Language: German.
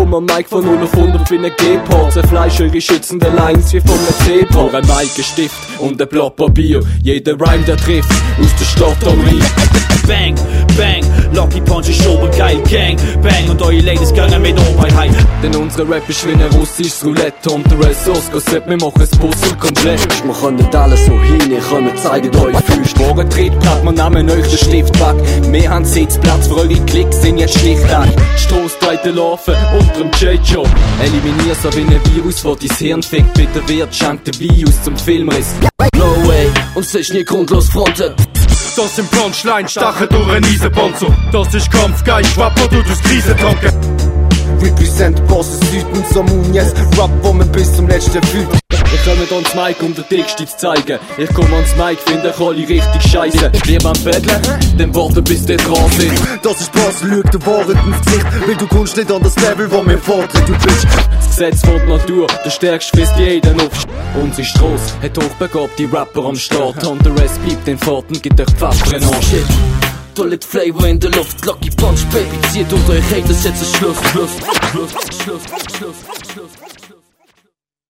komm am Mike von 0 auf 100 wie ein Gepard. Zerfleisch eure schützende Lines wie von einem Zebra. Nur ein Maikestift und ein Blatt Papier. Jeder Rhyme, der trifft, aus der Stadt am Rhein. Bang, bang, Lucky Punch ist obergeil, Gang, bang, und eure Ladies gehen mit Oberheit. Denn unsere Rap ist wie ein russisches Roulette. Und der Ressource sagt, wir machen das Puzzle komplett. Wir können nicht alles so hin, ich kann mir zeigen euch Füße. Morgen Trittblatt, wir nehmen euch den Stift weg. Wir haben Sitzplatz, für eure Klicks sind jetzt schlicht weg. Stossbreite laufen unterm J-Job. Eliminier so wie ein Virus, wo dein Hirn fickt. Bitte wird, schenkt den Virus zum Filmriss. No way, uns ist nie grundlos fronten. Das sind Punchline, Stachel durch ein Eisenpanzer. Das ist Kampfgeist, Schwapper, du durchs Krisentanken. Represent Bosses Süden, so Munies, Rap, wo man bis zum letzten fühlt. Ich komme ans Mic, um den Dickste zu zeigen. Ich komme ans Mic, finde alle richtig scheisse. Wir wollen betteln, dann warten bis der dran sind. Das ist Boss, lügt der Wahrheit ins Gesicht, weil du kommst nicht an das Level, wo wir fordern, du bist. Das Gesetz von der Natur, der Stärkste frisst jeden auf. Unsere Strasse hat hochbegabte Rapper am Start. Und der Rest bleibt in Fahrten, gibt euch Pfeffer in Arsch. Toilet Flavor in der Luft, Lucky Punch, Baby, zieht unter euch Haters, jetzt ist Schluss.